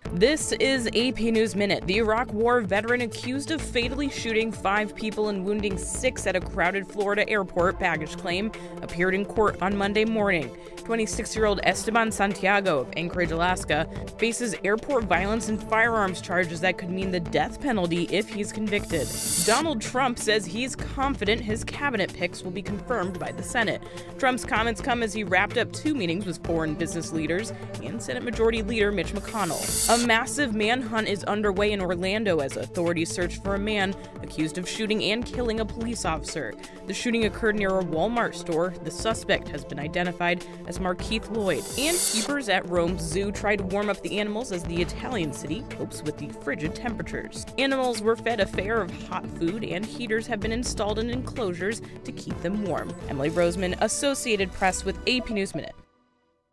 This is AP News Minute. The Iraq War veteran accused of fatally shooting 5 people and wounding 6 at a crowded Florida airport baggage claim appeared in court on Monday morning. 26-year-old Esteban Santiago of Anchorage, Alaska, faces airport violence and firearms charges that could mean the death penalty if he's convicted. Donald Trump says he's confident his cabinet picks will be confirmed by the Senate. Trump's comments come as he wrapped up 2 meetings with foreign business leaders and Senate Majority Leader Mitch McConnell. A massive manhunt is underway in Orlando as authorities search for a man accused of shooting and killing a police officer. The shooting occurred near a Walmart store. The suspect has been identified as Markeith Lloyd. And keepers at Rome's zoo tried to warm up the animals as the Italian city copes with the frigid temperatures. Animals were fed a fare of hot food, and heaters have been installed in enclosures to keep them warm. Emily Roseman, Associated Press with AP News Minute.